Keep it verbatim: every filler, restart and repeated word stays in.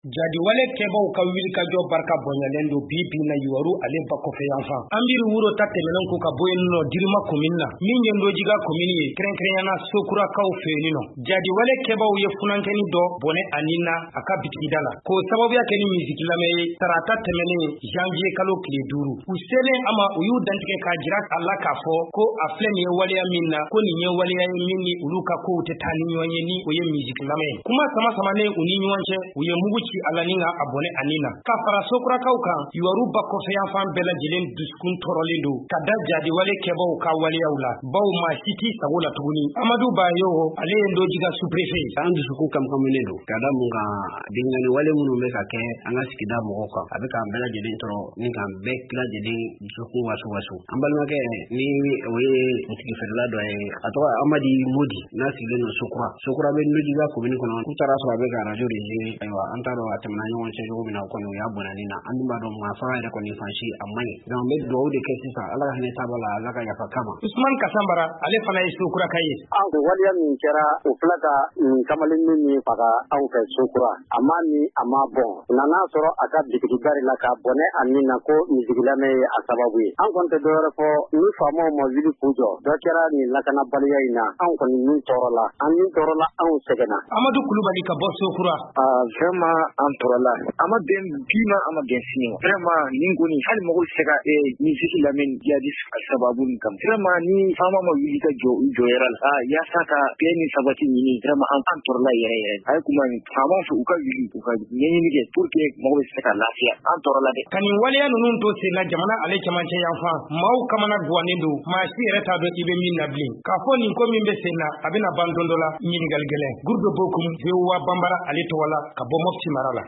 Jadi wale kebau ka wili ka jo barka bonyalendo bibi na yuwaru ale ba kofe yanfa ambiri wuro tatemenen ko ka boyenno dirma kominna min yendo jiga komini kren kren yana sokura ka ofenino jadi wale kebau ye funankeni do bone anina aka bitidala ko sababu ya keni music lame tarata temene janvier kalo kile duru usene ama uyu dantike ka jira Allah ka fo ko aflen ye wale ya minna ko ni ye wale ya minni uluka ko te tani nyonye ni oye music lame kuma sama sama ne uni nyonche uye muguchi alaninga abone anina ka fara sokura kauka yuwaru bako feyan fan bela jilen duskun torolindo kada jadi wale kebo ka wale yaula baw ma siti sabola tuguni amadu bayo ale ndo jiga suprefe andu suku kam kamunedo kada munga dingani wale munu meka ke anga sikida moka abeka bela jilen toro ni kan bekla jilen suku wasu wasu ambal make ni we mutiki fedla do e atwa amadi modi nasileno sokura sokura be ndo jiga ko bin kono utara so abeka radio de aywa antaro atemna nyon se jogo bina ko ya bonani na anduma do ma fa da ko ni fanshi amani don be do de ke sisa Allah ne tabala Allah ka ya fakama Usman Kasambara ale fana sukura kai an ko waliya min kera o flaka kamalin ni faga an ka sukura amma ni amma bon nana soro aka digidi gari la ka bone anina ko ni digila me asababu an kon te do fo ni famo mo vili pujo do kera ni lakana baliya ina an kon ni torola an ni torola an segena Amadu Kulubali ka bosso kura ah vraiment en torola ama den bima ama den sino vraiment ningoni hal mo sega e ni siki lamen jadi sababu kam vraiment ni fama mo yita jo jo yeral ah ya saka peni sabati ni vraiment en torola yere yere ay kuma fama fu uka yili uka ni ni ke pour que mo sega lafiya en torola de kani wale ya nunun to se la jamana ale chamance yanfa mau kamana duwanindo ma shi reta do ibe min nabli ka fo ni ko min be sena abina bandondola min galgele gurdo bokum zewa bambara ale to wala ka bo mofti marala